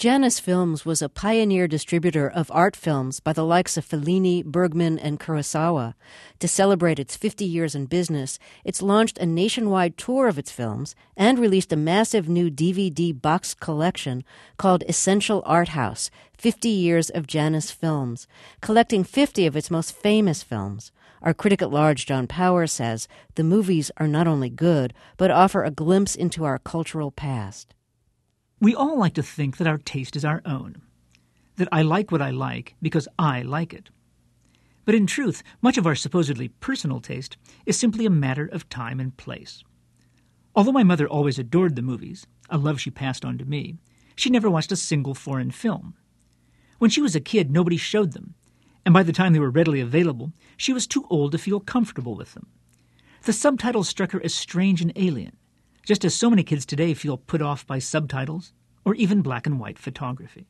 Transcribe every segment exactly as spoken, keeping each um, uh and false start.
Janus Films was a pioneer distributor of art films by the likes of Fellini, Bergman, and Kurosawa. To celebrate its fifty years in business, it's launched a nationwide tour of its films and released a massive new D V D box collection called Essential Art House, fifty years of Janus Films, collecting fifty of its most famous films. Our critic at large, John Power, says the movies are not only good, but offer a glimpse into our cultural past. We all like to think that our taste is our own, that I like what I like because I like it. But in truth, much of our supposedly personal taste is simply a matter of time and place. Although my mother always adored the movies, a love she passed on to me, she never watched a single foreign film. When she was a kid, nobody showed them, and by the time they were readily available, she was too old to feel comfortable with them. The subtitles struck her as strange and alien, just as so many kids today feel put off by subtitles or even black and white photography.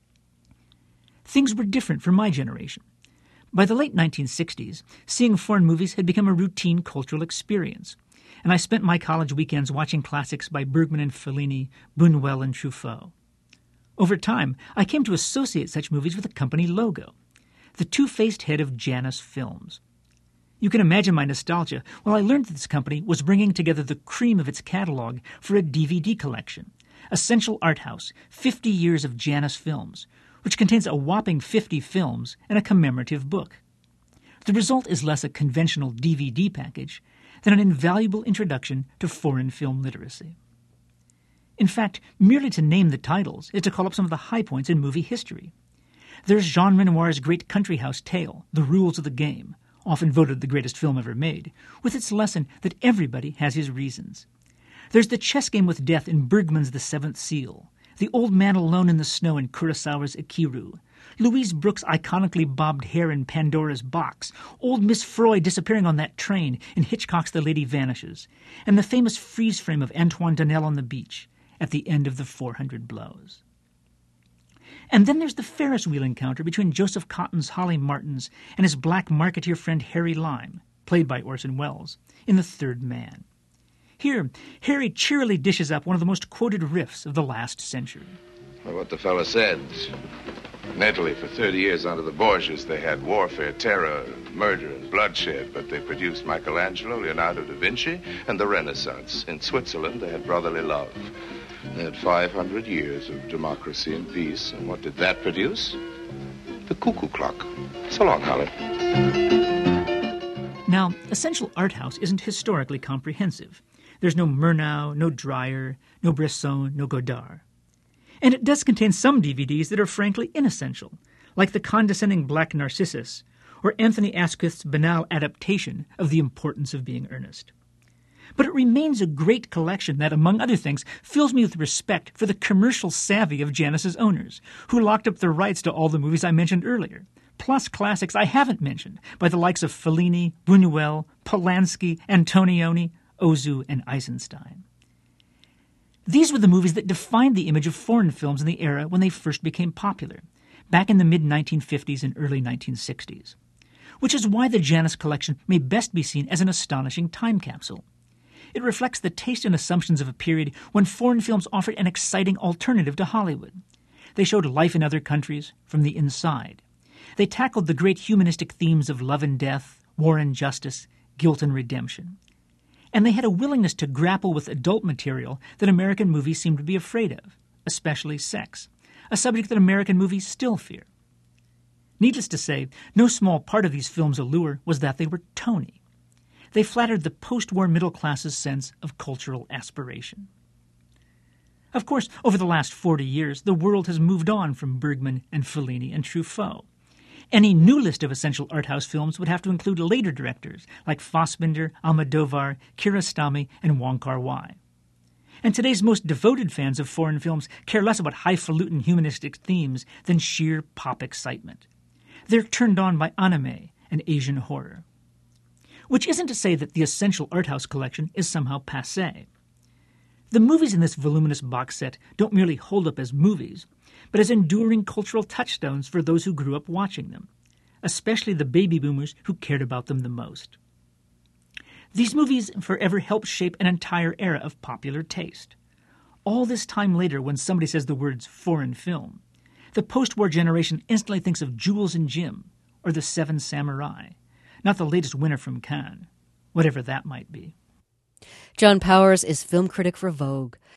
Things were different for my generation. By the late nineteen sixties, seeing foreign movies had become a routine cultural experience, and I spent my college weekends watching classics by Bergman and Fellini, Buñuel and Truffaut. Over time, I came to associate such movies with the company logo, the two-faced head of Janus Films. You can imagine my nostalgia when I learned that this company was bringing together the cream of its catalog for a D V D collection, Essential Art House, fifty years of Janus Films, which contains a whopping fifty films and a commemorative book. The result is less a conventional D V D package than an invaluable introduction to foreign film literacy. In fact, merely to name the titles is to call up some of the high points in movie history. There's Jean Renoir's great country house tale, The Rules of the Game, often voted the greatest film ever made, with its lesson that everybody has his reasons. There's the chess game with death in Bergman's The Seventh Seal, The Old Man Alone in the Snow in Kurosawa's Ikiru, Louise Brooks' iconically bobbed hair in Pandora's Box, old Miss Freud disappearing on that train in Hitchcock's The Lady Vanishes, and the famous freeze frame of Antoine Donnel on the beach at the end of The Four Hundred Blows. And then there's the Ferris wheel encounter between Joseph Cotton's Holly Martins and his black marketeer friend Harry Lime, played by Orson Welles, in The Third Man. Here, Harry cheerily dishes up one of the most quoted riffs of the last century. Well, what the fellow said. In Italy, for thirty years under the Borgias, they had warfare, terror, murder, and bloodshed, but they produced Michelangelo, Leonardo da Vinci, and the Renaissance. In Switzerland, they had brotherly love. They had five hundred years of democracy and peace, and what did that produce? The cuckoo clock. So long, Holly. Now, Essential Art House isn't historically comprehensive. There's no Murnau, no Dreyer, no Bresson, no Godard. And it does contain some D V Ds that are frankly inessential, like The Condescending Black Narcissus, or Anthony Asquith's banal adaptation of The Importance of Being Earnest. But it remains a great collection that, among other things, fills me with respect for the commercial savvy of Janus's owners, who locked up the rights to all the movies I mentioned earlier, plus classics I haven't mentioned by the likes of Fellini, Buñuel, Polanski, Antonioni, Ozu, and Eisenstein. These were the movies that defined the image of foreign films in the era when they first became popular, back in the mid nineteen fifties and early nineteen sixties, which is why the Janus collection may best be seen as an astonishing time capsule. It reflects the taste and assumptions of a period when foreign films offered an exciting alternative to Hollywood. They showed life in other countries from the inside. They tackled the great humanistic themes of love and death, war and justice, guilt and redemption. And they had a willingness to grapple with adult material that American movies seem to be afraid of, especially sex, a subject that American movies still fear. Needless to say, no small part of these films' allure was that they were Tony. They flattered the post-war middle class's sense of cultural aspiration. Of course, over the last forty years, the world has moved on from Bergman and Fellini and Truffaut. Any new list of essential art house films would have to include later directors like Fassbinder, Almodovar, Kiarostami, and Wong Kar-wai. And today's most devoted fans of foreign films care less about highfalutin humanistic themes than sheer pop excitement. They're turned on by anime and Asian horror. Which isn't to say that the Essential Art House collection is somehow passé. The movies in this voluminous box set don't merely hold up as movies, but as enduring cultural touchstones for those who grew up watching them, especially the baby boomers who cared about them the most. These movies forever helped shape an entire era of popular taste. All this time later, when somebody says the words foreign film, the post-war generation instantly thinks of Jules and Jim or The Seven Samurai, not the latest winner from Cannes, whatever that might be. John Powers is film critic for Vogue.